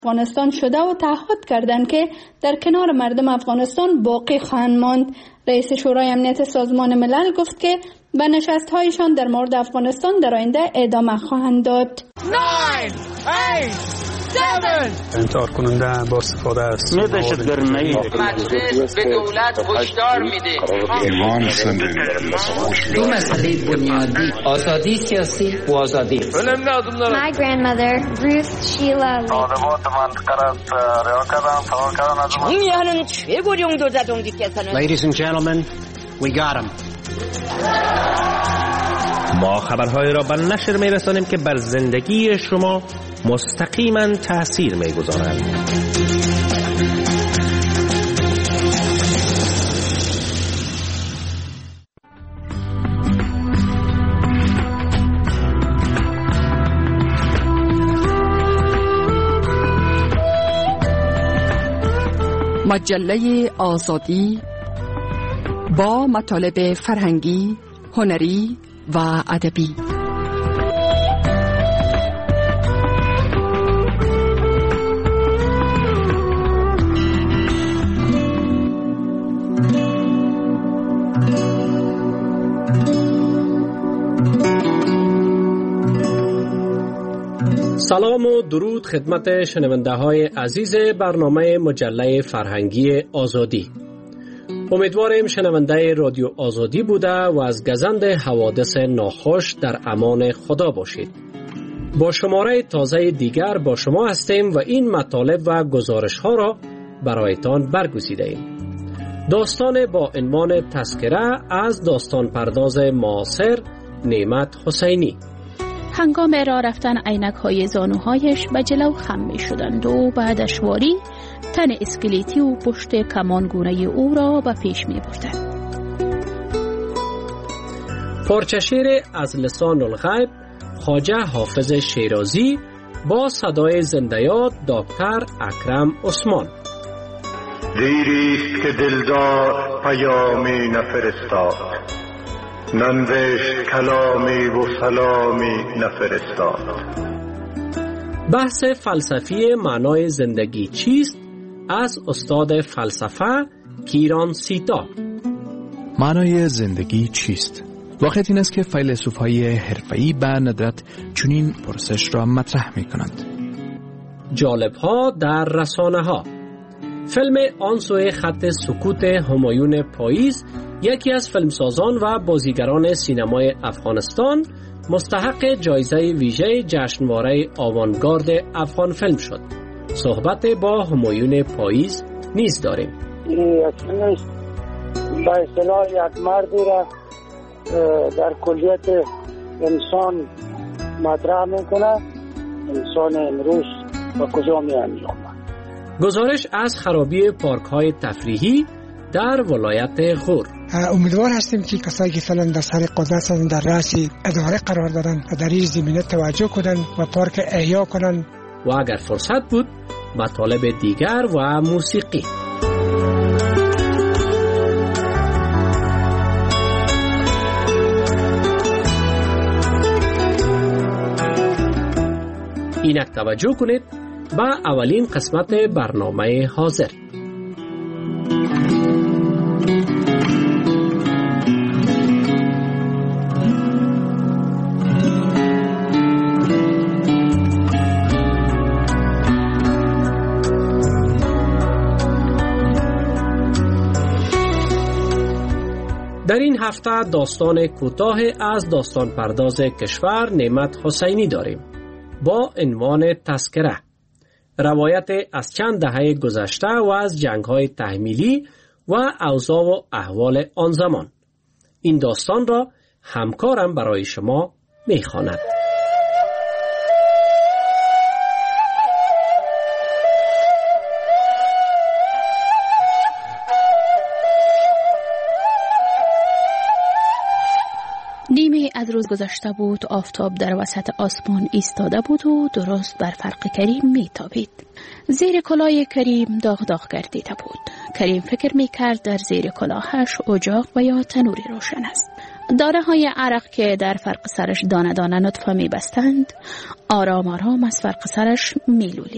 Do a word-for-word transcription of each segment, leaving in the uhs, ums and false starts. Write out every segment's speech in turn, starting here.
افغانستان شده و تعهد کردند که در کنار مردم افغانستان باقی خواهند ماند. رئیس شورای امنیت سازمان ملل گفت که به نشست‌هایشان در مورد افغانستان در آینده ادامه خواهند داد. انتحار کننده با استفاده از دهشتگرمی مجلس به دولت هشدار میده ایمان زندگی دو مسئله بنیادی آزادی سیاسی و آزادی. My grandmother Ruth Sheila Ladies and gentlemen, we got him. ما خبرهای را به نشر می‌رسانیم که بر زندگی شما مستقیما تأثیر می‌گذارند. مجله آزادی با مطالب فرهنگی، هنری و ادبی. سلام و درود خدمت شنونده های عزیز برنامه مجله فرهنگی آزادی. امیدواریم شنونده رادیو آزادی بوده و از گزند حوادث ناخوش در امان خدا باشید. با شماره تازه دیگر با شما هستیم و این مطالب و گزارش ها را برایتان برگزیده ایم. داستان با عنوان تذکره از داستان پرداز معاصر نعمت حسینی. هنگام راه رفتن عینک های زانوهایش به جلو خم می شدند و بعد اشواری تن اسکلیتی و پشت کمانگونه او را به پیش می بردند. پارچه شعر از لسان الغیب خواجه حافظ شیرازی با صدای زنده یاد دکتر اکرم عثمان. دیریست که دلدار پیامی نفرستاد، ننوشت کلامی و سلامی نفرستاد. بحث فلسفی معنای زندگی چیست از استاد فلسفه کیران سیتا. معنای زندگی چیست؟ واقعیت این است که فیلسوف‌های حرفه‌ای به ندرت چنین پرسش را مطرح می‌کنند. جالب‌ها در رسانه‌ها. فیلم آن سوی خط سکوت همایون پاییز یکی از فیلمسازان و بازیگران سینمای افغانستان مستحق جایزه ویژه جشنواره آوانگارد افغان فیلم شد. صحبت با همایون پاییز نیز داریم. این اصلا با اصطلاح یک مردی را در کلیت انسان مطرح میکنه. انسان امروز و کجا می انجامد. گزارش از خرابی پارک های تفریحی در ولایت غور. امیدوار هستیم که کسایی که فعلا در سر قدرت هستند در رأس اداره قرار دارند و در این زمینه توجه کنند و پارک احیا کنند و اگر فرصت بود مطالب دیگر و موسیقی. اینک توجه کنید با اولین قسمت برنامه حاضر. در این هفته داستان کوتاه از داستان پرداز کشور نعمت حسینی داریم با عنوان تذکره. روایت از چند دهه گذشته و از جنگ‌های تحمیلی و اوضاع و احوال آن زمان. این داستان را همکارم برای شما می‌خواند. نیمه از روز گذشته بود. آفتاب در وسط آسمان ایستاده بود و درست بر فرق کریم میتابید. زیر کلاه کریم داغ داغ گردیده بود. کریم فکر میکرد در زیر کلاهش اجاق و یا تنوری روشن است. داره های عرق که در فرق سرش دانه دانه نطفه می بستند آرام آرام از فرق سرش می لولیدن.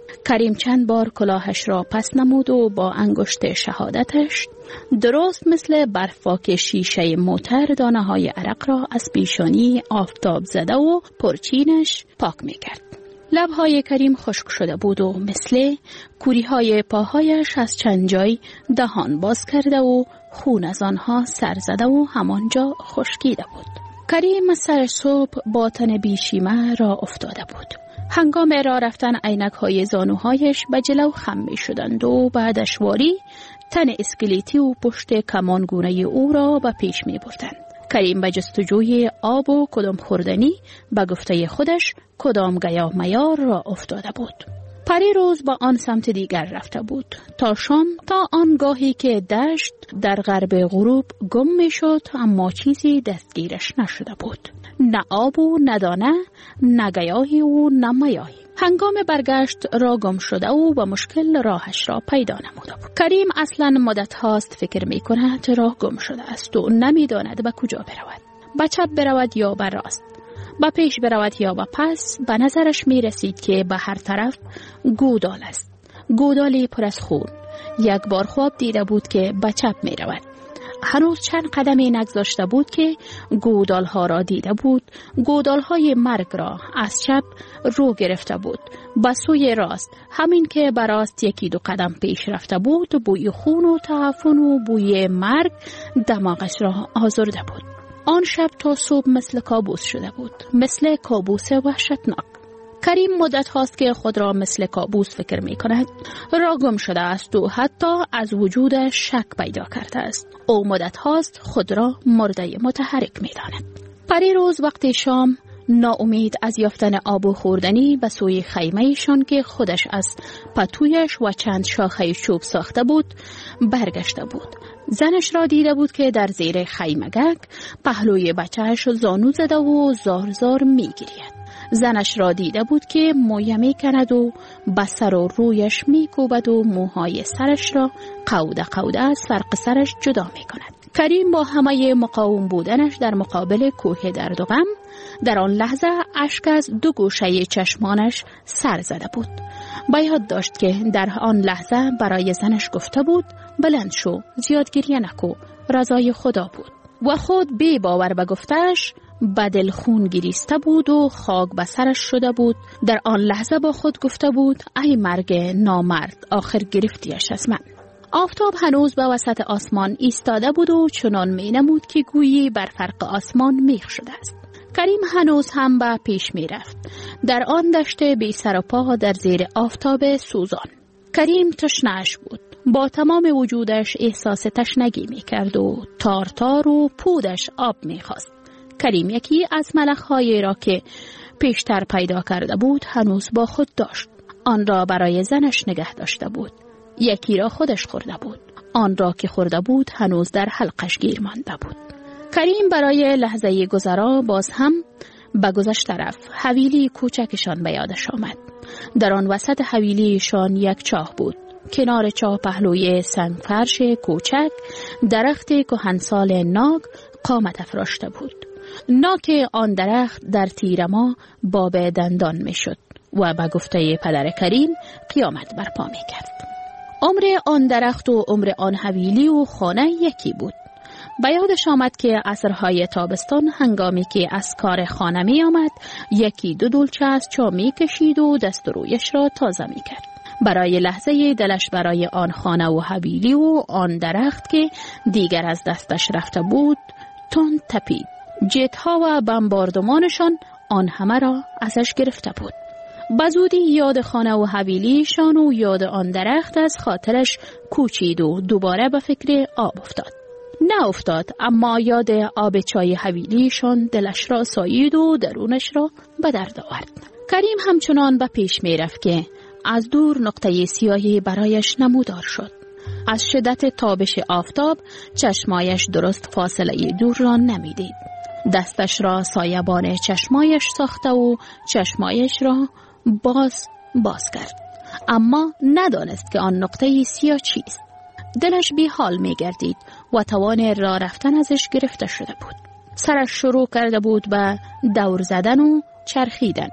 کریم چند بار کلاهش را پس نمود و با انگشت شهادتش درست مثل برفاک شیشه موتر دانه های عرق را از پیشانی آفتاب زده و پرچینش پاک میکرد. لبهای کریم خشک شده بود و مثل کوری های پاهایش از چند جای دهان باز کرده و خون از آنها سر زده و همانجا خشکیده بود. کریم سر صبح با تن بیشیمه را افتاده بود. هنگام راه رفتن عینک های زانوهایش به جلو خم می شدند و بعدش واری تن اسکلیتی و پشت کمانگونه او را به پیش می بردند. کریم به جستجوی آب و کدام خوردنی به گفته خودش کدام گیا میار را افتاده بود. پری روز با آن سمت دیگر رفته بود تا شام، تا آنگاهی که دشت در غرب غروب گم می شد اما چیزی دستگیرش نشده بود. نه آب و نه دانه، نه گیاهی و نه میاهی. هنگام برگشت را گم شده و با مشکل راهش را پیدا نموده بود. کریم اصلا مدت هاست فکر می کند راه گم شده است و نمی داند به کجا برود. به چپ برود یا به راست، به پیش برود یا به پس. به نظرش می رسید که به هر طرف گودال است، گودالی پر از خون. یک بار خواب دیده بود که به چپ می رود. هنوز چند قدمی نگذاشته بود که گودال ها را دیده بود. گودال های مرگ را از چپ رو گرفته بود به سوی راست. همین که به راست یکی دو قدم پیش رفته بود بوی خون و تعفن و بوی مرگ دماغش را آزرده بود. آن شب تا صبح مثل کابوس شده بود، مثل کابوس وحشتناک. کریم مدت هاست که خود را مثل کابوس فکر می کند. را گم شده است و حتی از وجودش شک پیدا کرده است. او مدت هاست خود را مرده متحرک می داند. پری روز وقت شام ناامید از یافتن آب و خوردنی به سوی خیمه‌شان که خودش از پتویش و چند شاخه چوب ساخته بود برگشته بود. زنش را دیده بود که در زیر خیمگک پهلوی بچهش زانو زده و زار زار می گرید. زنش را دیده بود که مویه می کند و به سر و رویش می کوبد و موهای سرش را قوده قوده از فرق سرش جدا می کند. کریم با همه مقاوم بودنش در مقابل کوه درد و غم در آن لحظه اشک از دو گوشه چشمانش سر زده بود. به یاد داشت که در آن لحظه برای زنش گفته بود بلند شو، زیاد گریه نکو، رضای خدا بود. و خود بی باور به گفتش بدل خون گریسته بود و خاک به سرش شده بود. در آن لحظه با خود گفته بود ای مرگ نامرد، آخر گرفتیش از من. آفتاب هنوز به وسط آسمان ایستاده بود و چنان می نمود که گویی بر فرق آسمان میخ شده است. کریم هنوز هم به پیش می رفت در آن دشت بی سر و پا در زیر آفتاب سوزان. کریم تشنه‌اش بود، با تمام وجودش احساس تشنگی می کرد و تار تار و پودش آب می خواست. کریم یکی از ملخ‌هایی را که پیشتر پیدا کرده بود هنوز با خود داشت. آن را برای زنش نگه داشته بود. یکی را خودش خورده بود. آن را که خورده بود هنوز در حلقش گیر مانده بود. کریم برای لحظه گذرا باز هم به گذشته رفت. حویلی کوچکشان به یادش آمد. در آن وسط حویلیشان یک چاه بود. کنار چاه پهلوی سنگ فرش کوچک درخت کهنسال ناگ قامت افراشته بود. ناک آن درخت در تیر ما باب دندان می شد و به گفته پدر کریم قیامت برپا می کرد. عمر آن درخت و عمر آن حویلی و خانه یکی بود. به یادش آمد که عصرهای تابستان هنگامی که از کار خانه می آمد یکی دو دلچه از چا می کشید و دست رویش را تازه می کرد. برای لحظه دلش برای آن خانه و حویلی و آن درخت که دیگر از دستش رفته بود تند تپید. جتها و بمباردمانشان آن همه را ازش گرفته بود. بزودی یاد خانه و حویلیشان و یاد آن درخت از خاطرش کوچید و دوباره به فکر آب افتاد. نه افتاد، اما یاد آب چای حویلیشان دلش را سایید و درونش را به درد آورد. کریم همچنان به پیش می رفت که از دور نقطه سیاهی برایش نمودار شد. از شدت تابش آفتاب چشمایش درست فاصله دور را نمیدید. دستش را سایبان چشمایش ساخته و چشمایش را باز باز کرد، اما ندانست که آن نقطه سیاه چیست. دلش بی حال می گردید و توان راه رفتن ازش گرفته شده بود. سرش شروع کرده بود به دور زدن و چرخیدن.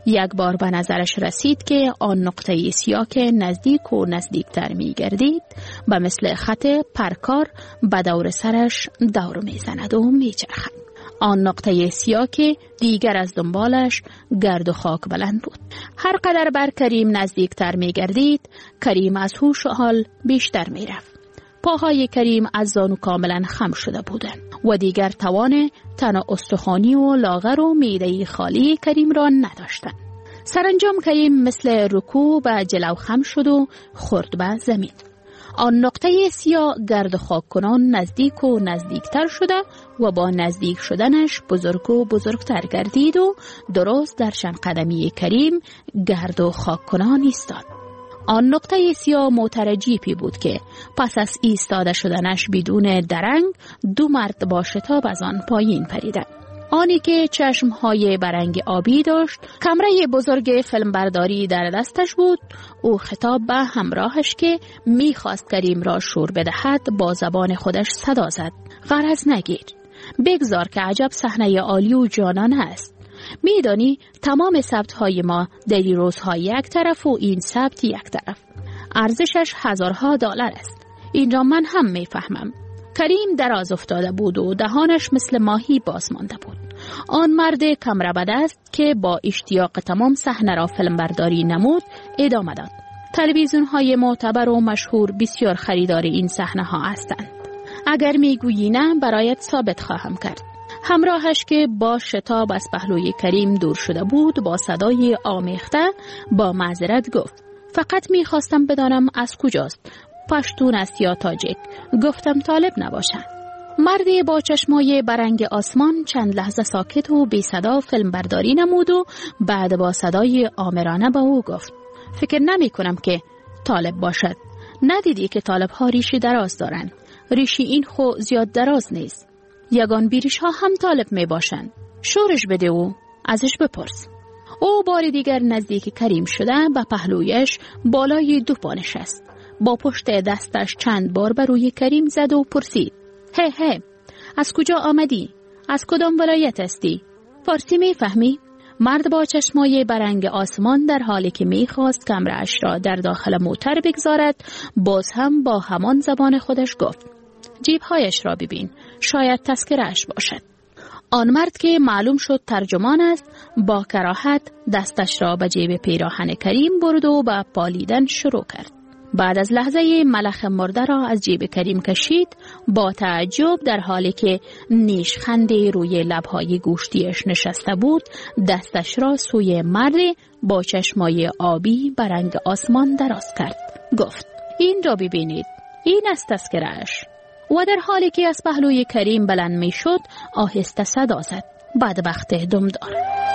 یک بار به نظرش رسید که آن نقطه سیاه که نزدیک و نزدیکتر می گردید به مثل خط پرکار به دور سرش دور می زند و می چرخد. آن نقطه سیاه که دیگر از دنبالش گرد و خاک بلند بود. هر قدر بر کریم نزدیکتر می گردید، کریم از هوش و حال بیشتر می رفت. پاهای کریم از زانو کاملا خم شده بودند و دیگر توان تن استخوانی و لاغر و معده خالی کریم را نداشتند. سرانجام کریم مثل رکوع به جلو خم شد و خورد به زمین. آن نقطه سیاه گرد و خاک کنان نزدیک و نزدیکتر شده و با نزدیک شدنش بزرگ و بزرگتر گردید و درست در شن قدمی کریم گرد و خاک کنان ایستاد. آن نقطه سیاه موتر جیپی بود که پس از ایستاده شدنش بدون درنگ دو مرد با شتاب از آن پایین پریدند. آنی که چشمهای برنگ آبی داشت، کمره بزرگ فیلمبرداری در دستش بود. او خطاب به همراهش که میخواست کریم را شور بدهد با زبان خودش صدا زد: غرض نگیر، بگذار که عجب صحنه عالی و جانان است. میدانی تمام ثبت‌های ما دلی روزها یک طرف و این ثبت یک طرف. ارزشش هزارها دلار است. این را من هم میفهمم. کریم دراز افتاده بود و دهانش مثل ماهی باز مانده بود. آن مرد کمره به دست که با اشتیاق تمام صحنه را فیلم برداری نمود ادامه داد: تلویزیون های معتبر و مشهور بسیار خریدار این صحنه ها هستند. اگر میگویی نه برایت ثابت خواهم کرد. همراهش که با شتاب از پهلوی کریم دور شده بود با صدای آمیخته با معذرت گفت: فقط میخواستم بدانم از کجاست، پشتون است یا تاجیک. گفتم طالب نباشد. مردی با چشمای برنگ آسمان چند لحظه ساکت و بی صدا فیلم برداری نمود و بعد با صدای آمرانه به او گفت: فکر نمی کنم که طالب باشد. ندیدی که طالب ها ریشی دراز دارند؟ ریشی این خو زیاد دراز نیست. یگان بیریش ها هم طالب می باشند. شورش بده و ازش بپرس. او بار دیگر نزدیک کریم شده به پهلویش بالای دو پا نشست. با پشت دستش چند بار بر روی کریم زد و پرسید: هی هی، از کجا آمدی؟ از کدام ولایت هستی؟ فارسی می فهمی؟ مرد با چشمای برنگ آسمان در حالی که می خواست کمره‌اش را در داخل موتر بگذارد باز هم با همان زبان خودش گفت: جیبهایش را ببین، شاید تذکره‌اش باشد. آن مرد که معلوم شد ترجمان است با کراهت دستش را به جیب پیراهن کریم برد و به پالیدن شروع کرد. بعد از لحظه ملخ مرده را از جیب کریم کشید. با تعجب در حالی که نیشخندی روی لبهای گوشتیش نشسته بود دستش را سوی مرد با چشمای آبی برنگ آسمان دراز کرد. گفت: این را ببینید، این است تذکره‌اش. و در حالی که از پهلوی کریم بلند می شد آهسته صدا زد: بدبخت دمدار.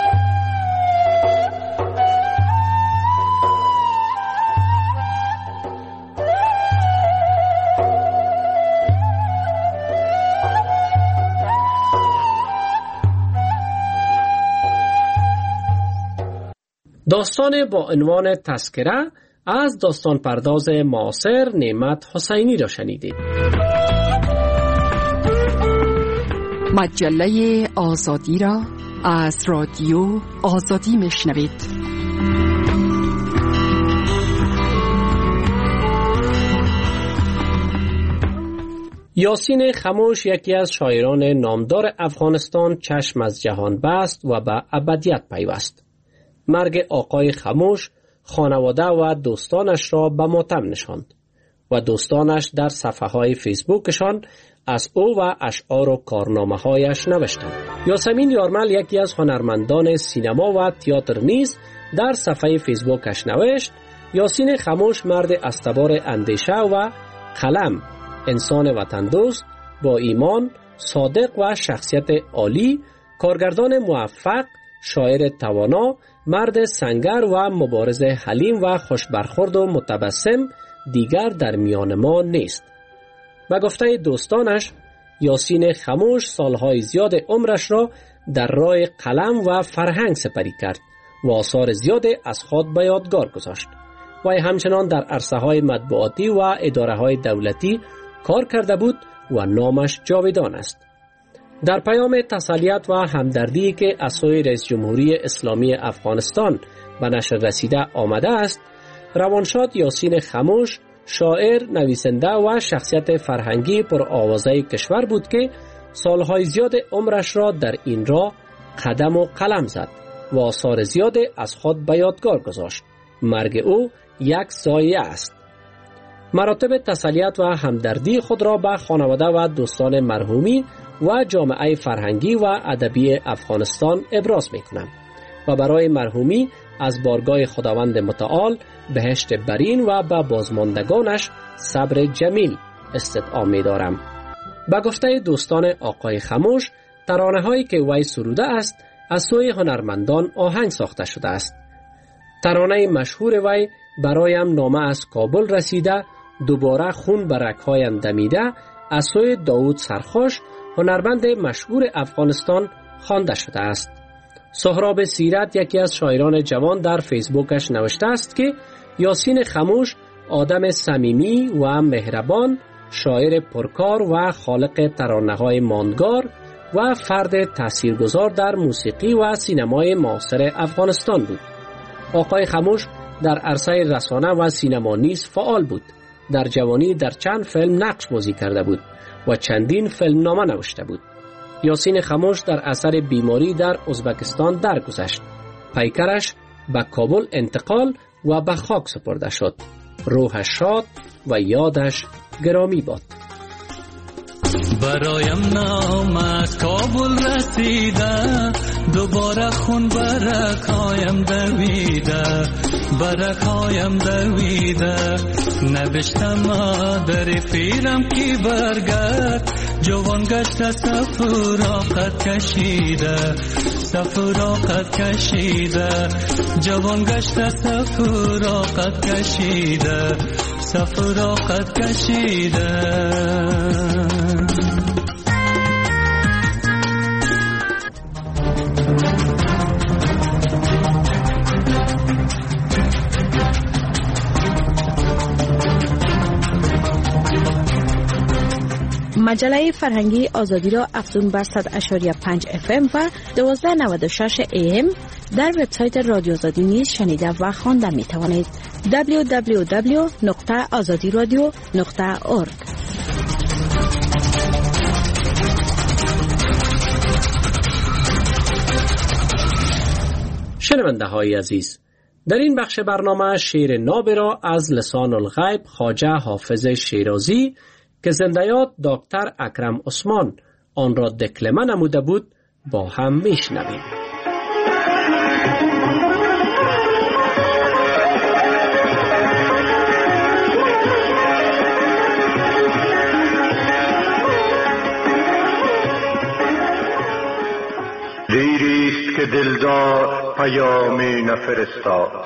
داستان با عنوان تذکره از داستان پرداز معاصر نعمت حسینی را شنیدید. مجله آزادی را از رادیو آزادی میشنوید. یاسین خموش یکی از شاعران نامدار افغانستان چشم از جهان بست و به ابدیت پیوست. مرگ آقای خموش خانواده و دوستانش را به ماتم نشاند و دوستانش در صفحه های فیسبوکشان از او و اشعار و کارنامه هایش نوشتند. یاسمین یارمل یکی از هنرمندان سینما و تئاتر نیز در صفحه فیسبوکش نوشت: یاسین خموش مرد استوار اندیشه و قلم، انسان وطن دوست با ایمان، صادق و شخصیت عالی، کارگردان موفق، شاعر توانا، مرد سنگر و مبارز حلیم و خوشبرخورد و متبسم دیگر در میان ما نیست. و گفته دوستانش، یاسین خموش سالهای زیاد عمرش را در راه قلم و فرهنگ سپری کرد و آثار زیاد از خود به یادگار گذاشت و همچنان در عرصه های مطبوعاتی و اداره های دولتی کار کرده بود و نامش جاودان است. در پیام تسلیت و همدردی که از سوی رئیس جمهوری اسلامی افغانستان به نشر رسیده آمده است، روانشاد یاسین خموش شاعر، نویسنده و شخصیت فرهنگی پر آوازه کشور بود که سالهای زیاد عمرش را در این راه قدم و قلم زد و آثار زیاد از خود به یادگار گذاشت. مرگ او یک ضایعه است. مراتب تسلیت و همدردی خود را به خانواده و دوستان مرحومی و جامعه فرهنگی و ادبی افغانستان ابراز می‌کنم و برای مرحومی از بارگاه خداوند متعال بهشت برین و به بازماندگانش صبر جمیل استدعا می‌دارم. به گفته دوستان آقای خموش، ترانه‌هایی که وی سروده است از سوی هنرمندان آهنگ ساخته شده است. ترانه مشهور وی برایم نامه از کابل رسیده، دوباره خون به رگ‌هایم دمیده از سوی داوود سرخوش، هنرمند مشهور افغانستان خوانده شده است. سهراب سیرت، یکی از شاعران جوان، در فیسبوکش نوشته است که یاسین خموش آدم صمیمی و مهربان، شاعر پرکار و خالق ترانه‌های ماندگار و فرد تاثیرگذار در موسیقی و سینمای معاصر افغانستان بود. آقای خموش در عرصه رسانه و سینما نیز فعال بود. در جوانی در چند فیلم نقش بازی کرده بود و چندین فیلم نامه نوشته بود. یاسین خموش در اثر بیماری در ازبکستان درگذشت. پیکرش به کابل انتقال و به خاک سپرده شد. روحش شاد و یادش گرامی باد. برایم نام از کابل رسیده، دوباره خون برکایم دویده، برکایم دویده. نبشتم مادر پیرم کی برگرد، جوان گشت سفراقت کشیده، سفراقت کشیده. جوان گشت سفراقت کشیده، سفراقت کشیده. مجله فرهنگی آزادی را افزون بر صد و شش و پنج اف ام و دوازده و نود و شش ای ام در وبسایت رادیو آزادی نیز شنیده و خوانده می توانید. دبلیو دبلیو دبلیو نقطه آزادی رادیو نقطه اورگ. شنونده های عزیز، در این بخش برنامه شعر ناب را از لسان الغیب خواجه حافظ شیرازی که زنده یاد دکتر اکرم عثمان آن را دکلمه نموده بود با هم میشنویم. دیریست که دلدار پیامی نفرستاد،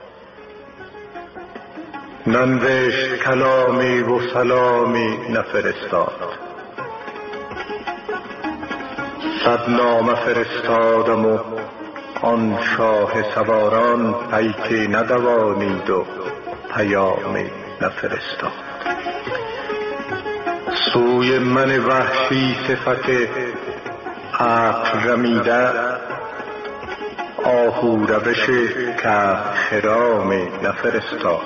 ننوشت کلامی و سلامی نفرستاد. صد نامه فرستادم و آن شاه سواران پیکی ندوانید و پیامی نفرستاد. سوی من وحشی صفت عقل رمیده، آهو روش که خرامی نفرستاد.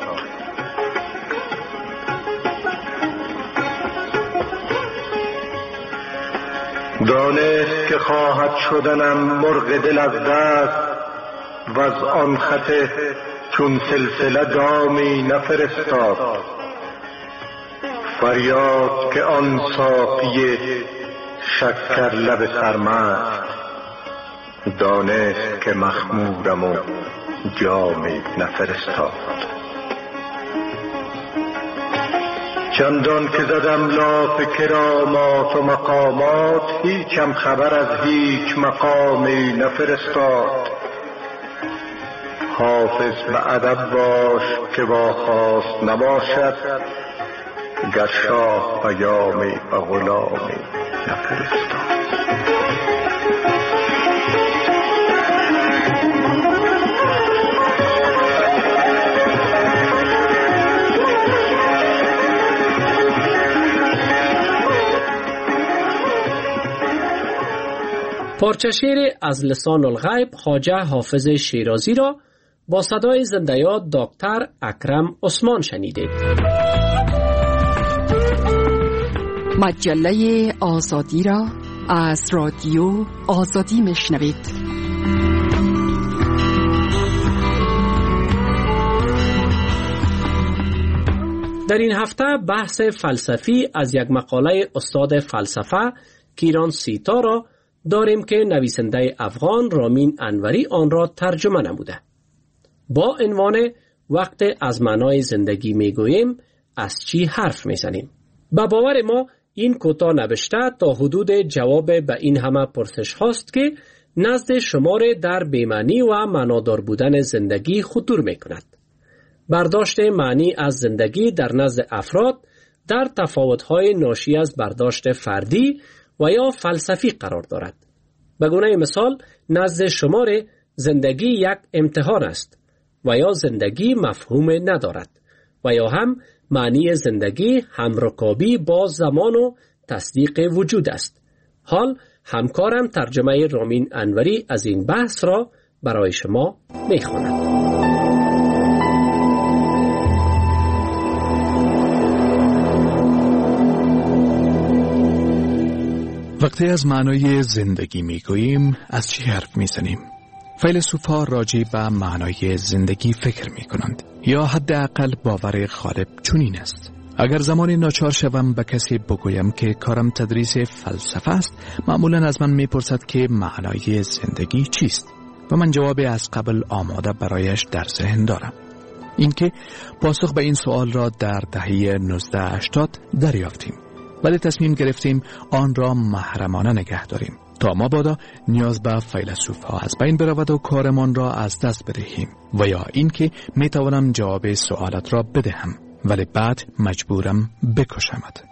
دانست که خواهد شدنم مرغ دل از دست، و از آن خط چون سلسله دامی نفرستاد. فریاد که آن ساقی شکر لب سرمست، دانست که مخمورم و جامی نفرستاد. چندان که زدم لاف کرامات و مقامات، هیچم خبر از هیچ مقامی نفرستاد. حافظ به ادب باش که با خواست نباشد، گر شاه پیامی و غلامی نفرستاد. پارچه شعر از لسان الغیب خواجه حافظ شیرازی را با صدای زنده یاد دکتر اکرم عثمان شنیدید. مجله آزادی را از رادیو آزادی میشنوید. در این هفته بحث فلسفی از یک مقاله استاد فلسفه کیران سیتا را داریم که نویسنده افغان رامین انوری آن را ترجمه نموده. با عنوان وقت از معنای زندگی میگوییم از چی حرف میزنیم. به باور ما این کوتاه نوشته تا حدود جواب به این همه پرسش هاست که نزد شمار در بی‌معنی و معنادار بودن زندگی خطور میکند. برداشت معنی از زندگی در نزد افراد در تفاوت‌های ناشی از برداشت فردی و یا فلسفی قرار دارد. به گونه مثال نزد شمار زندگی یک امتحان است و یا زندگی مفهوم ندارد و یا هم معنی زندگی همرکابی با زمان و تصدیق وجود است. حال همکارم ترجمه رامین انوری از این بحث را برای شما می‌خواند. وقتی از معنای زندگی میگوییم از چی حرف میزنیم؟ فیلسوفا راجع به معنای زندگی فکر میکنند یا حداقل باور غالب چنین است. اگر زمانی ناچار شوم به کسی بگویم که کارم تدریس فلسفه است، معمولا از من میپرسد که معنای زندگی چیست و من جواب از قبل آماده برایش در ذهن دارم. اینکه پاسخ به این سوال را در دهه نوزده هشتاد دریافتیم، ولی تصمیم گرفتیم آن را محرمانه نگه داریم تا مبادا نیاز به فیلسوف ها از بین برود و کارمان را از دست بدهیم و یا اینکه می توانم جواب سوالات را بدهم ولی بعد مجبورم بکشمت.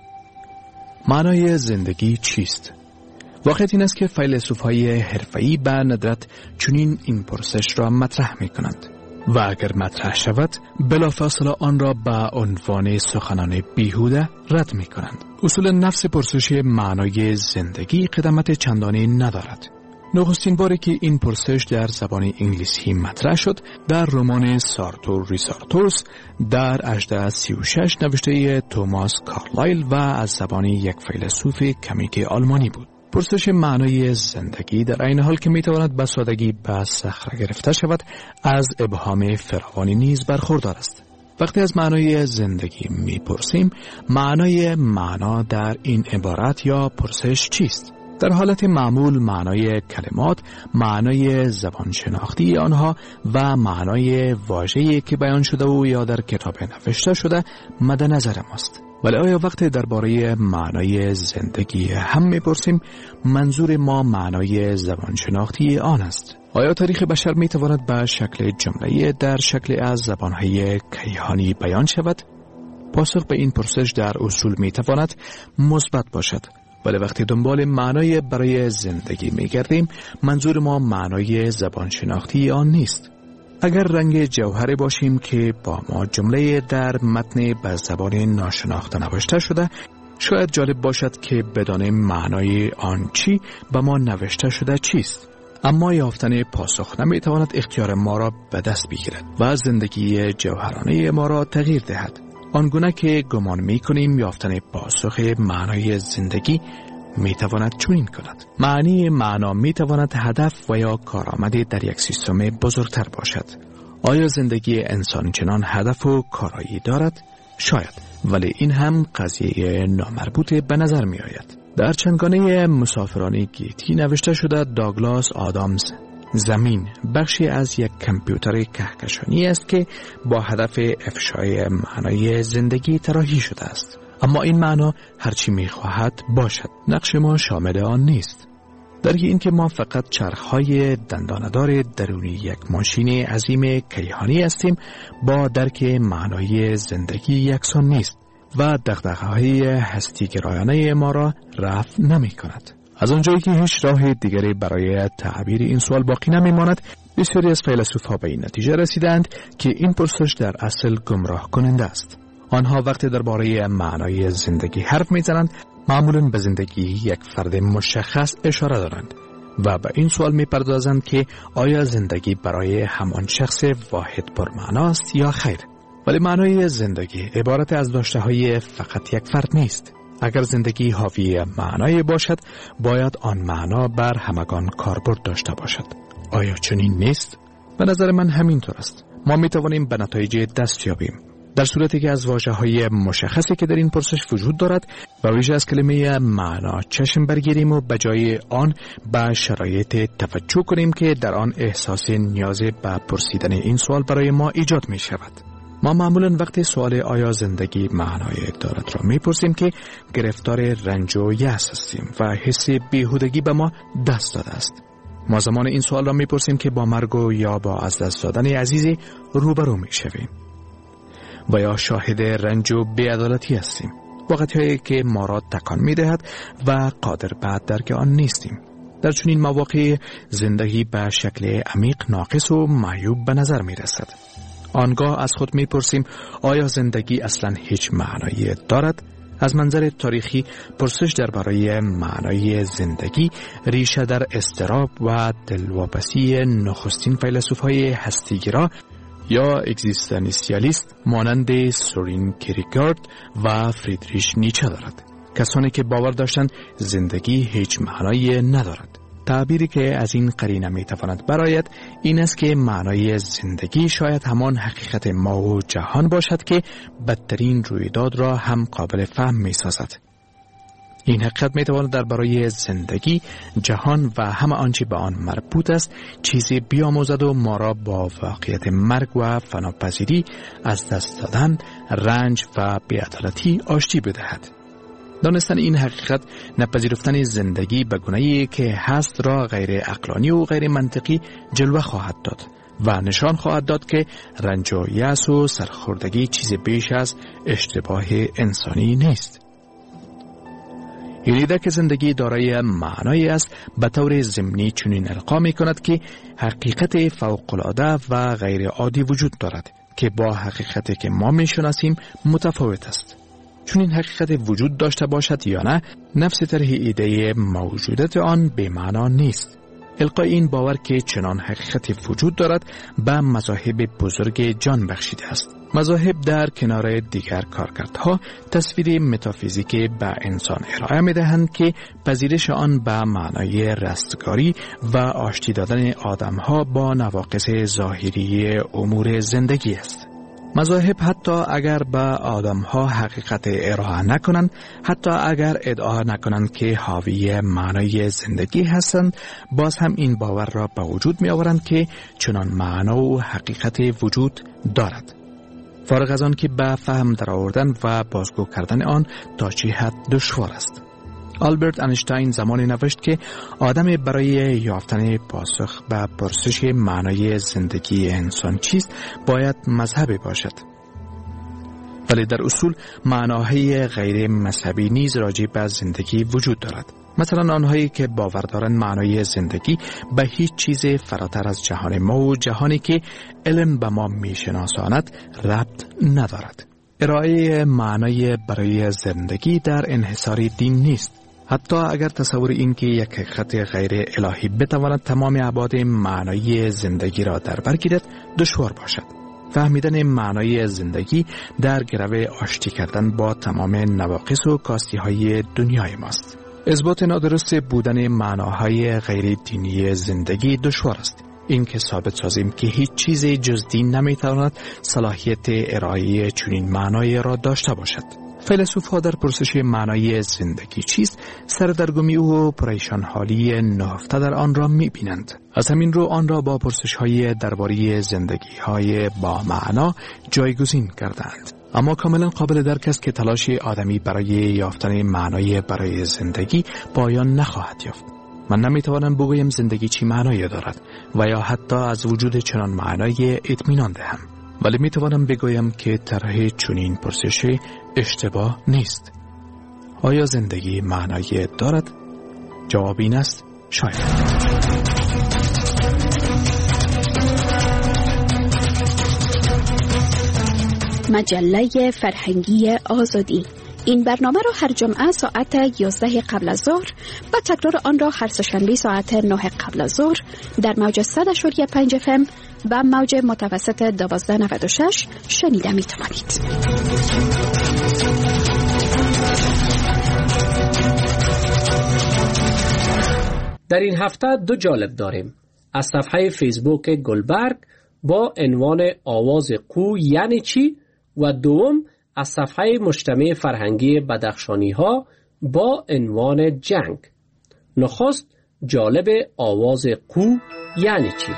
معنای زندگی چیست؟ واقعیت این است که فیلسوف های حرفه‌ای به ندرت چنین این پرسش را مطرح می کنند و اگر مطرح شود بلافاصله آن را به عنوان سخنان بیهوده رد می کنند. اصول نفس پرسش معنای زندگی قدمت چندانی ندارد. نخستین باری که این پرسش در زبان انگلیسی مطرح شد در رمان سارتور ریسارتورس در هجده سی و شش نوشته توماس کارلایل و از زبان یک فیلسوف کمیک آلمانی بود. پرسش معنای زندگی در عین حال که میتواند به سادگی به صخره گرفته شود از ابهام فراوانی نیز برخوردار است. وقتی از معنای زندگی میپرسیم، معنای معنا در این عبارت یا پرسش چیست؟ در حالت معمول معنای کلمات، معنای زبان شناختی آنها و معنای واژه‌ای که بیان شده و یا در کتاب نوشته شده مد نظر ماست. ولی آیا وقتی درباره معنای زندگی هم میپرسیم منظور ما معنای زبان شناختی آن است؟ آیا تاریخ بشر میتواند به شکل جمله‌ای در شکل از زبانهای کیهانی بیان شود؟ پاسخ به این پرسش در اصول میتواند مثبت باشد، ولی وقتی دنبال معنای برای زندگی میگردیم منظور ما معنای زبان شناختی آن نیست. اگر رنگ جوهری باشیم که با ما جمله در متن به زبان ناشناخته نوشته شده، شاید جالب باشد که بدانیم معنای آن چی به ما نوشته شده چیست. اما یافتن پاسخ نمیتواند اختیار ما را به دست بگیرد و زندگی جوهرانه ما را تغییر دهد. آنگونه که گمان میکنیم یافتن پاسخ معنای زندگی میتواند چنین کند. معنی معنا میتواند هدف و یا کارآمد در یک سیستم بزرگتر باشد. آیا زندگی انسان چنان هدف و کارایی دارد؟ شاید، ولی این هم قضیه نامربوط به نظر می آید. در چندگانه مسافران گیتی نوشته شده داگلاس آدامز زمین بخشی از یک کامپیوتر کهکشانی است که با هدف افشای معنای زندگی طراحی شده است. اما این معنا هرچی میخواهد باشد، نقش ما شامل آن نیست. در این که ما فقط چرخهای دنداندار درونی یک ماشین عظیم کیهانی هستیم با درک معنای زندگی یکسان نیست و دغدغه‌های هستی‌گرایانه ما را رفع نمی کند. از آنجایی که هیچ راه دیگری برای تعبیر این سوال باقی نمیماند، بسیاری از فیلسوف‌ها به این نتیجه رسیدند که این پرسش در اصل گمراه کننده است. آنها وقتی درباره معنای زندگی حرف میزنند معمولاً به زندگی یک فرد مشخص اشاره دارند و به این سوال میپردازند که آیا زندگی برای همان شخص واحد پرمعناست یا خیر؟ ولی معنای زندگی عبارت از داشته‌های فقط یک فرد نیست. اگر زندگی حاوی معنای باشد، باید آن معنا بر همگان کاربرد داشته باشد. آیا چنین نیست؟ به نظر من همینطور است. ما می توانیم به نتایج دست یابیم در صورتی که از واژه‌های مشخصی که در این پرسش وجود دارد و ویژه از کلمه معنا چشم برگیریم و به جای آن به شرایط توجه کنیم که در آن احساس نیاز به پرسیدن این سوال برای ما ایجاد می شود. ما معمولا وقتی سوال آیا زندگی معنای دارد را میپرسیم که گرفتار رنج و یأس هستیم و حس بیهودگی به ما دست داده است. ما زمان این سوال را میپرسیم که با مرگ و یا با از دست دادن عزیزی روبرو میشویم و یا شاهد رنج و بی‌عدالتی هستیم، وقتی که ما را تکان میدهد و قادر به درک آن نیستیم. در چنین مواقع زندگی به شکل عمیق ناقص و معیوب به نظر میرسد. آنگاه از خود میپرسیم آیا زندگی اصلا هیچ معنایی دارد؟ از منظر تاریخی پرسش درباره معنای زندگی ریشه در اضطراب و دلواپسی نخستین فیلسوف‌های هستی‌گرا یا اگزیستانسیالیست مانند سورین کیرکگارد و فریدریش نیچه دارد. کسانی که باور داشتند زندگی هیچ معنایی ندارد. تعبیری که از این قرینه می تواند برآید این است که معنای زندگی شاید همان حقیقت ما و جهان باشد که بدترین رویداد را هم قابل فهم می سازد. این حقیقت می تواند درباره زندگی، جهان و همه آنچه به آن مربوط است چیزی بیاموزد و ما را با واقعیت مرگ و فناپذیری، از دست دادن، رنج و بی‌عدالتی آشتی بدهد. دانستن این حقیقت نپذیرفتن زندگی به گونه‌ای که هست را غیر عقلانی و غیر منطقی جلوه خواهد داد و نشان خواهد داد که رنج و یأس و سرخوردگی چیز بیش از اشتباه انسانی نیست. این ایده که زندگی دارای معنایی است به طور ضمنی چنین القا می کند که حقیقت فوق‌العاده و غیر عادی وجود دارد که با حقیقتی که ما می شناسیم متفاوت است. چون این حقیقت وجود داشته باشد یا نه، نفس طرح ایده موجودیت آن به معنا نیست. القای این باور که چنان حقیقتی وجود دارد به مذاهب بزرگ جان بخشیده است. مذاهب در کنار دیگر کارکردها تصویر متافیزیکی به انسان ارائه می دهند که پذیرش آن به معنای رستگاری و آشتی دادن آدمها با نواقص ظاهری امور زندگی است. مذاهب حتی اگر به آدمها حقیقت ارائه نکنند، حتی اگر ادعا نکنند که حاوی معنای زندگی هستند، باز هم این باور را به وجود می آورند که چنان معنا و حقیقت وجود دارد. فارغ از آن که به فهم در آوردن و بازگو کردن آن تا چه حد دشوار است. آلبرت اینشتین زمانی نوشت که آدم برای یافتن پاسخ به پرسش معنای زندگی انسان چیست باید مذهبی باشد. ولی در اصول معناهای غیر مذهبی نیز راجع به زندگی وجود دارد. مثلا آنهایی که باور دارند معنای زندگی به هیچ چیز فراتر از جهان ما و جهانی که علم به ما میشناساند ربط ندارد. ارائه معنای برای زندگی در انحصار دین نیست. حتی اگر تصور این که یک حقیقت غیر الهی بتواند تمام ابعاد معنای زندگی را در بر گیرد دشوار باشد. فهمیدن معنای زندگی در گرو آشتی کردن با تمام نواقص و کاستی های دنیای ماست. اثبات نادرست بودن معناهای غیر دینی زندگی دشوار است. این که ثابت سازیم که هیچ چیز جز دین نمیتواند صلاحیت ارائه چنین معنای را داشته باشد. فیلسوف‌ها در پرسش معنای زندگی چیست سردرگمی و پریشان حالی نهفته در آن را می‌بینند. از همین رو آن را با پرسش‌های درباره زندگی‌های با معنا جایگزین کردند. اما کاملا قابل درک است که تلاش آدمی برای یافتن معنای برای زندگی پایان نخواهد یافت. من نمیتوانم بگویم زندگی چی معنایی دارد و یا حتی از وجود چنان معنای اطمینان دهم، ولی میتوانم بگویم که طرح چنین پرسشی اشتباه نیست. آیا زندگی معنایی دارد؟ جواب این است شاید. مجله فرهنگی آزادی، این برنامه را هر جمعه ساعت یازده قبل از ظهر و تکرار آن را هر سه‌شنبه ساعت نه قبل از ظهر در موج صد و پنج اف ام و موج متوسط دوازده نود و شش شنیده می توانید. در این هفته دو جالب داریم. از صفحه فیسبوک گلبرگ با عنوان آواز قو یعنی چی و دوم از صفحه مجتمع فرهنگی بدخشانی ها با عنوان جنگ. نخست جالب آواز قو یعنی چی؟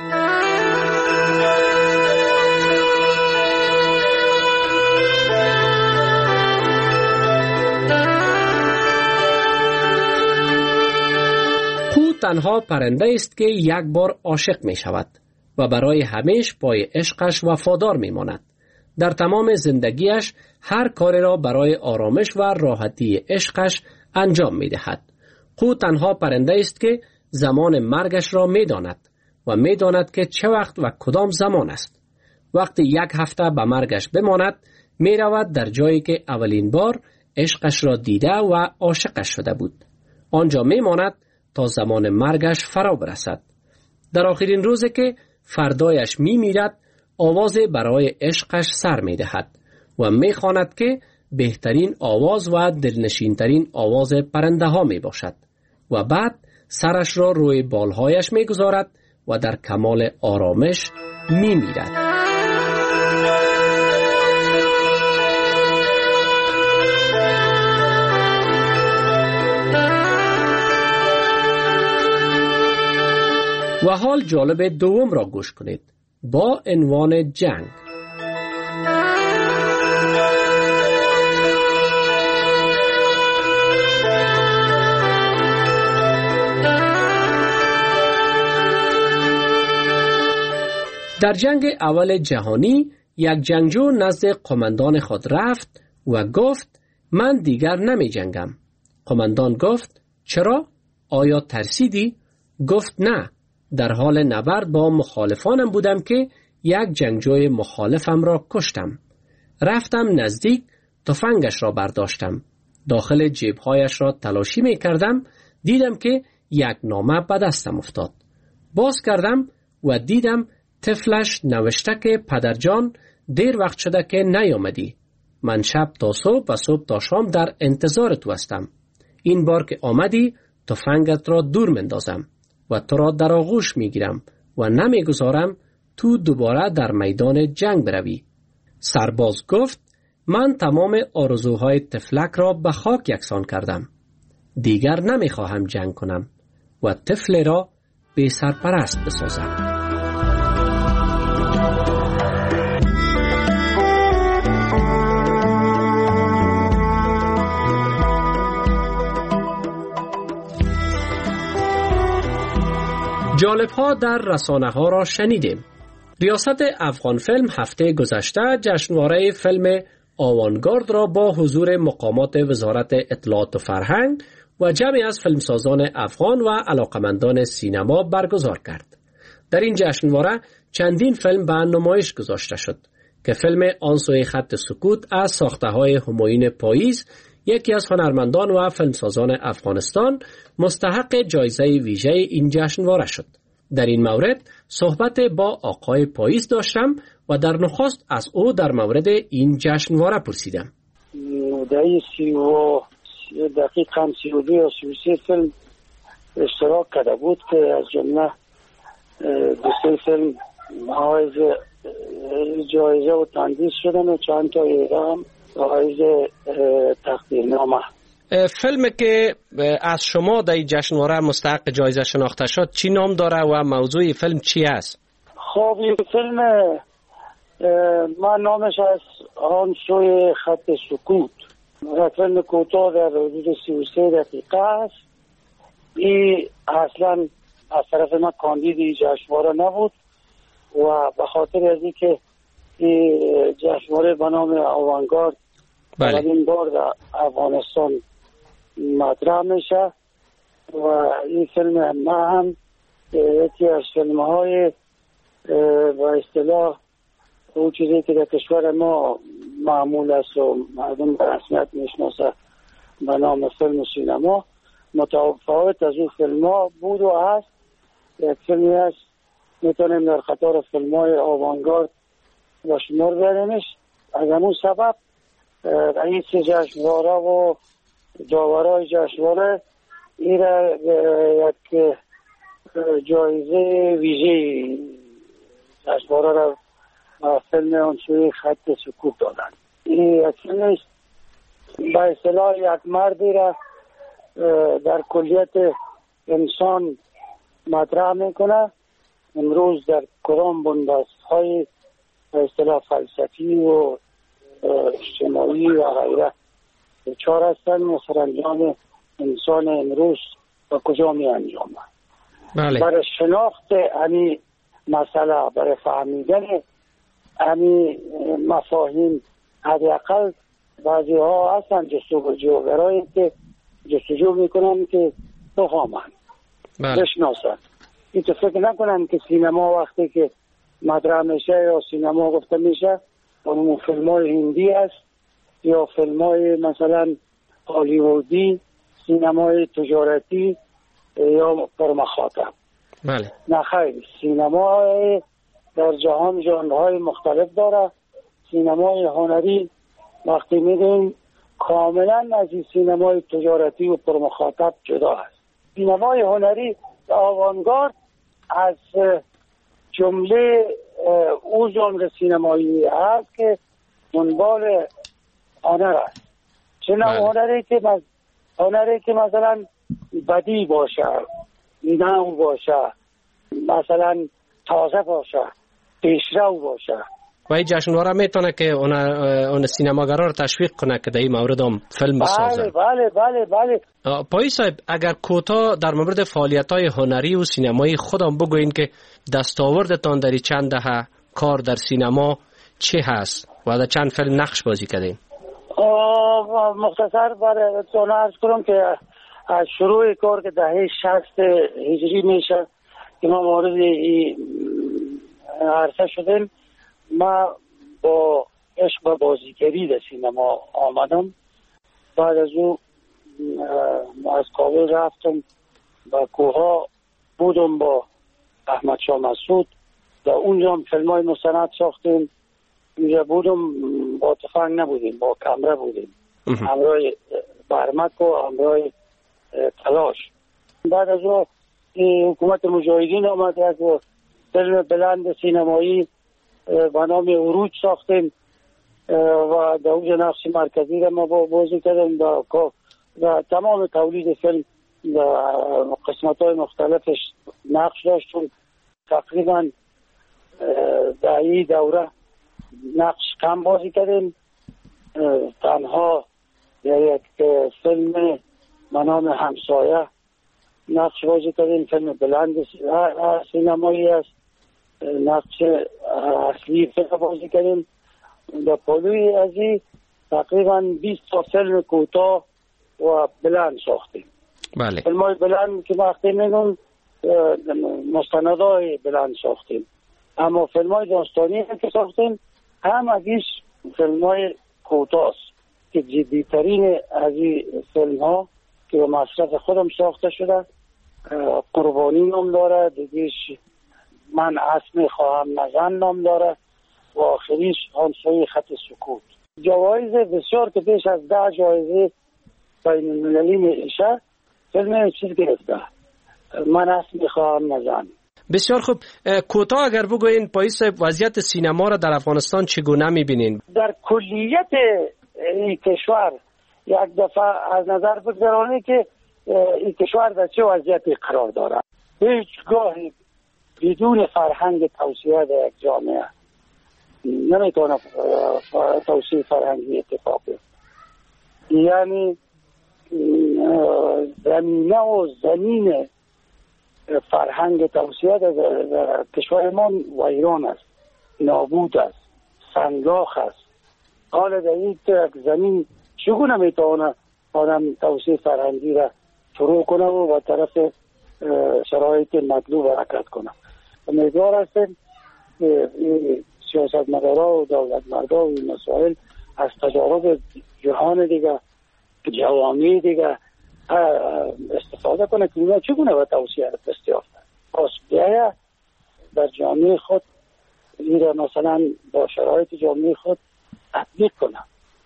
قو تنها پرنده است که یک بار عاشق می شود و برای همیشه پای عشقش وفادار می ماند. در تمام زندگیش هر کاری را برای آرامش و راحتی عشقش انجام می دهد. قو تنها پرنده است که زمان مرگش را می داند و می داند که چه وقت و کدام زمان است. وقتی یک هفته به مرگش بماند می رود در جایی که اولین بار عشقش را دیده و عاشقش شده بود. آنجا می ماند تا زمان مرگش فرا برسد. در آخرین روزی که فردایش می میرد آواز برای عشقش سر می دهد و می خواند که بهترین آواز و دلنشینترین آواز پرنده ها می باشد و بعد سرش را روی بالهایش می گذارد و در کمال آرامش می میرد. و حال جالب دوم را گوش کنید با عنوان جنگ. در جنگ اول جهانی یک جنگجو نزد قماندان خود رفت و گفت من دیگر نمی جنگم. قماندان گفت چرا؟ آیا ترسیدی؟ گفت نه. در حال نبرد با مخالفانم بودم که یک جنگجوی مخالفم را کشتم. رفتم نزدیک، تفنگش را برداشتم. داخل جیبهایش را تلاشی می کردم. دیدم که یک نامه به دستم افتاد. باز کردم و دیدم طفلش نوشته که پدرجان دیر وقت شده که نیامدی. من شب تا صبح و صبح تا شام در انتظار تو هستم. این بار که آمدی تفنگت را دور مندازم و تو را در آغوش می گیرم و نمی گذارم تو دوباره در میدان جنگ بروی. سرباز گفت من تمام آرزوهای طفلک را به خاک یکسان کردم. دیگر نمی خواهم جنگ کنم و طفل را بی سرپرست بسازم. جالب ها در رسانه ها را شنیدیم. ریاست افغان فیلم هفته گذشته جشنواره فیلم آوانگارد را با حضور مقامات وزارت اطلاعات و فرهنگ و جمعی از فیلمسازان افغان و علاقمندان سینما برگزار کرد. در این جشنواره چندین فیلم به نمایش گذاشته شد که فیلم آن سوی خط سکوت از ساخته های همایون پاییز، یکی از هنرمندان و فیلمسازان افغانستان، مستحق جایزه ویژه این جشنواره شد. در این مورد صحبت با آقای پاییز داشتم و در نخست از او در مورد این جشنواره پرسیدم. در سی و دقیقاً سی و دو یا سی و سه فیلم اشتراک کرده بود که از جمله دو سه فیلم جایزه و تندیس شدن و چند تا ایران جایزه تقدیرنامه. فیلمی که از شما در جشنواره مستحق جایزه شناخته شد چی نام داره و موضوع فیلم چی است؟ خب این فیلم من نامش از آن سوی خط سکوت، فیلم کوتاه در حدود سی و سه دقیقه است. این اصلا از طرف من کاندید جشنواره نبود و به خاطر از اینکه این جشنواره به نام آوانگارد اولین بار در افغانستان مطرح میشه و این فیلم ما هم یکی از فیلم های با اصطلاح اون چیزی که در کشور ما معمول است و مردم به رسمیت میشناسه به نام فیلم و سینما، متفاوت از اون فیلم ها بود و هست. یک فیلمی هست میتونیم در خطار فیلم های آوانگارد و شمار بیاریمش. از همون سبب رئیس جشنواره و داورای جشنواره این را یک جایزه ویژه جشنواره را فیلم عنصری خط سکوت دادن. این یک فیلم است به اصطلاح یک مردی را در کلیت انسان مطرح میکنه. امروز در کدام بنبست های به اصطلاح فلسفی و اجتماعی و غیره چهار هستن و سرانجام انسان امروز و کجا می انجامه. بله. برای شناخت امی مسئله، برای فهمیدن امی مفاهیم، حداقل بعضی ها هستن جستجوگرایی که جستجو میکنن که بفهمن، بله. بشناسن. این تو فکر نکنن که سینما وقتی که مطرح میشه یا سینما گفته میشه اون فیلم های هندی است یا فیلم های مثلا هالیوودی، سینمای تجارتی یا پرمخاطب. بله. نه خیر، سینما در جهان ژانرهای مختلف داره. سینمای هنری وقتی میگیم کاملا از این سینمای تجارتی و پرمخاطب جدا است. سینمای هنری آوانگارد از جمله او ژانر سینمایی است که دنبال هنر است. چه نوع هنری که مز... هنری که مثلا بدی باشه، نو باشه، مثلا تازه باشه، پیشرو باشه. و این جشنواره میتونه که اون اون سینماگرا رو تشویق کنه که در این مورد هم فیلم بسازه. بله بله بله بله. پایی صاحب، اگر کوتاه در مورد فعالیت‌های هنری و سینمایی خودم بگوین که دستاوردتان در چند دهه کار در سینما چه هست و در چند فیلم نقش بازی کردین؟ مختصر براتون عرض کنم که از شروع کار که دهه شصت هجری میشه که ما وارد این عرصه شدیم، ما با عشق به بازیگری در سینما آمدم. بعد از او از کابل رفتم و کوها بودم با احمد شاه مسعود و اونجا هم فیلم های مستند ساختیم. اونجا بودم با تفنگ نبودیم، با کمره بودیم، همراه برمک و همراه تلاش. بعد از او حکومت مجاهدین آمد و فیلم بلند سینمایی با نام عروج ساختیم و در اونجا نقش مرکزی را ما بازی کردیم و, و تمام تولید فیلم در قسمت های مختلفش نقش داشتیم. تقریبا در این دوره نقش کم بازی کردیم. تنها یک فیلم به نام همسایه نقش بازی کردیم، فیلم بلند سینمایی است. نقش اصلی فیلم بازی کردیم. در پالوی از این تقریبا بیست تا فیلم کوتاه و بلند ساختیم. بله. فیلم های بلند که وقتی میگم مستندهای بلند ساختیم، اما فیلم های داستانی که ساختیم هم ازیش فیلم های کوتاه است که جدیترین از این فیلم ها که به مصرف خودم ساخته شده قربانی نام داره، دیگهش من اسم خواهم نزن نام داره و آخریش عنصری خط سکوت. جوایز بسیار که بیش از ده جایزه بین المللی میشه فیلم چیز گرفته، من اسم خواهم نزن. بسیار خوب. کوتاه اگر بگوین پایی صاحب وضعیت سینما را در افغانستان چگونه میبینین؟ در کلیت این کشور یک دفعه از نظر بگذارانی که این کشور در چه وضعیتی قرار داره. هیچگاه بدون فرهنگ توسعه در یک جامعه نمیتونه توسعه فرهنگی اتفاق بیفته. یعنی زمینه و زمین فرهنگ توسعه در کشور ما ویران است، نابود است، سنگلاخ است. حالا در این زمین چگونه میتونه آدم توسعه فرهنگی را شروع کنه و به طرف شرایط مطلوب حرکت کنه؟ امیدوار هستیم که سیاستمدارا و دولتمردا و این مسائل از تجارب جهان دیگه، جوامع دیگه استفاده کنه که اونا چگونه به توسعه دست یافتن. پس بیایه در جامعه خود این را مثلا با شرایط جامعه خود تطبیق کنه.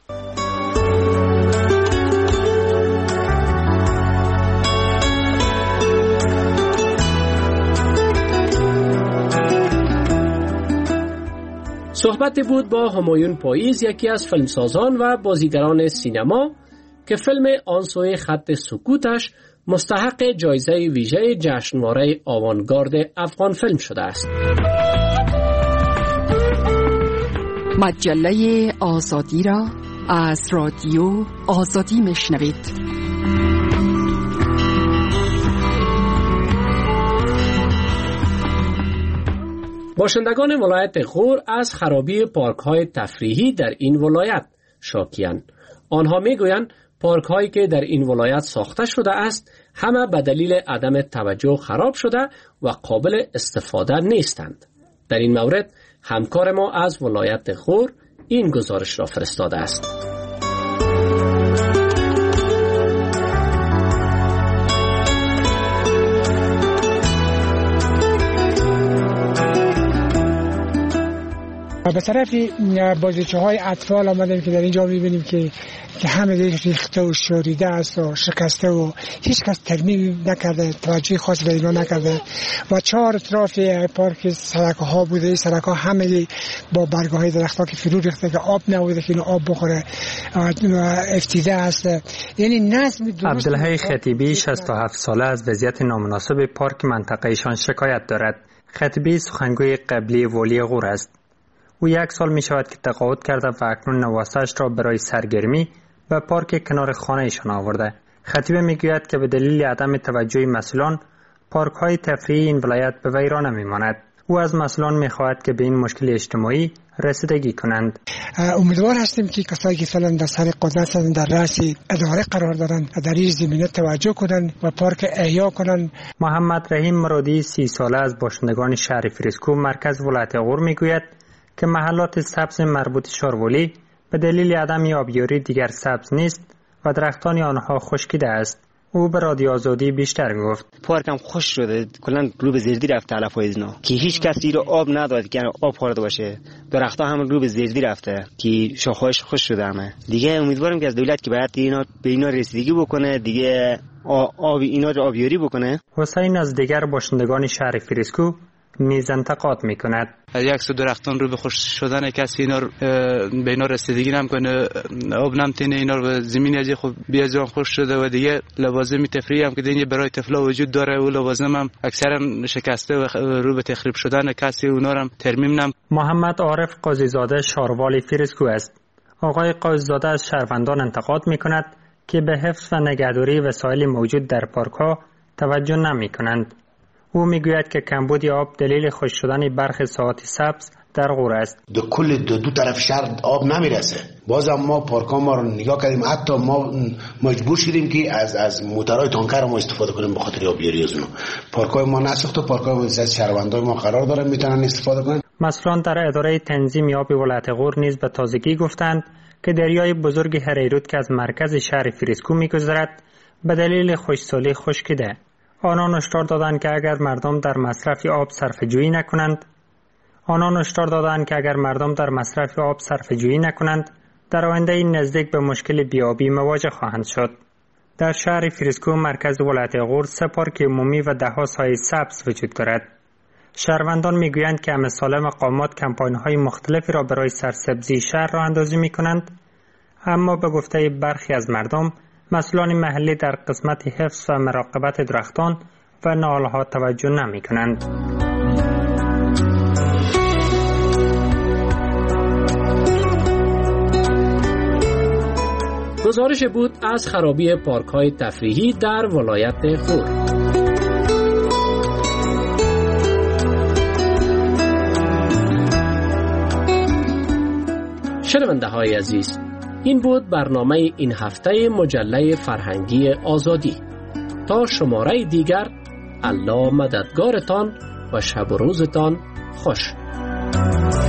صحبتی بود با همایون پاییز، یکی از فیلمسازان و بازیگران سینما که فیلم آن سوی خط سکوتش مستحق جایزه ویژه جشنواره آوانگارد افغان فیلم شده است. مجله آزادی را از رادیو آزادی میشنوید. باشندگان ولایت غور از خرابی پارک‌های تفریحی در این ولایت شاکی‌اند. آنها می‌گویند پارک‌هایی که در این ولایت ساخته شده است همه به دلیل عدم توجه خراب شده و قابل استفاده نیستند. در این مورد همکار ما از ولایت غور این گزارش را فرستاده است. به طرف بازیچه های اطفال آمدیم که در اینجا میبینیم که که همه ریخته و شوریده است و شکسته و هیچ کس ترمیم نکرده، توجه خاص به اینا نکرده و چهار اطراف پارک سرک ها بوده. این سرک ها همه با برگ های درخت ها که فرو ریخته که آب نبوده که اینو آب بخوره، افتیده است. یعنی نظم درست. عبدالحی خطیبی شصت و هفت ساله از وضعیت نامناسب پارک منطقه‌شان شکایت دارد. خطیبی سخنگوی قبلی والی غور است. او یک سال می شود که تقاعد کرده و اکنون نواسش را برای سرگرمی به پارک کنار خانه‌شان آورده. خطیب می گوید که به دلیل عدم توجه مسئولان پارک های تفریحی این ولایت به ویرانه می ماند. او از مسئولان می خواهد که به این مشکل اجتماعی رسیدگی کنند. امیدوار هستیم که کسایی که فعلا در سر قدرت در رأس اداره قرار دارند در این زمینه توجه کنند و پارک احیا کنند. محمد رحیم مرادی سی ساله از باشندگان شهر فریسکو مرکز ولایت غور می گوید که محلات سبز مربوط شارولی به دلیل عدم آبیاری دیگر سبز نیست و درختان آنها خشکیده است. او به رادیو آزادی بیشتر گفت. پارک هم خوش شده، کلا رو به زردی رفته علف های اینا که هیچ کسی رو آب نداد که آب خورده باشه. درختها هم رو به زردی رفته که شاخه‌هاش خوش شده همه. دیگه امیدوارم که از دولت که باید اینا به اینا رسیدگی بکنه، دیگه آب اینا رو آبیاری بکنه. حسین از دیگر باشندگان شهر فریسکو نیز انتقاد میکند. یک سو درختان رو به خوش شدن کسی اینا به اینا رسیدگی نمیکنه، آب نمیتونه اینا رو به زمین از خود بیازون خوش شده و دیگه لوازم تفریحی هم که دیگه برای طفلا وجود داره و لوازم هم اکثرا شکسته و رو به تخریب شدن کسی اونا هم ترمیم نم. محمد عارف قاضی زاده شاروالی فریسکو است. آقای قاضی زاده از شهروندان انتقاد میکند که به حفظ و نگهداری وسایل موجود در پارک ها توجه نمیکنند. او میگوید که کمبود آب دلیل خشک شدن برخی ساحات سبز در غور است. دو کل دو, دو طرف شهر آب نمیرسه. بازم ما پارک‌ها ما رو نگاه کردیم، حتی ما مجبور شدیم که از از موتورهای تانکر ما استفاده کنیم به خاطر آبیاری از اونها. پارک‌های ما نساخته، پارک‌های ما از شهروندای ما قرار دارن میتونن استفاده کنن. مسئولان در اداره تنظیم آب ولایت غور نیز به تازگی گفتند که دریای بزرگ هریرود که از مرکز شهر فریسکو میگذرد به دلیل خشکسالی خشکیده. آنان هشدار دادند که اگر مردم در مصرف آب صرفه‌جویی نکنند آنان هشدار دادند که اگر مردم در مصرف آب صرفه‌جویی نکنند در آینده این نزدیک به مشکل بیابی مواجه خواهند شد. در شهر فریسکو مرکز ولایت غور سه پارک عمومی و ده‌ها سایه سبز وجود دارد. شهروندان میگویند که امثال مقامات کمپاین‌های مختلفی را برای سرسبزی شهر راه اندازی می‌کنند، اما به گفته برخی از مردم مسئولان محلی در قسمت حفظ و مراقبت درختان و نهال‌ها توجه نمی‌کنند. گزارش بود از خرابی پارک‌های تفریحی در ولایت غور. شنونده های عزیز، این بود برنامه این هفته مجله فرهنگی آزادی. تا شماره دیگر، الله مددگارتان و شب و روزتان خوش.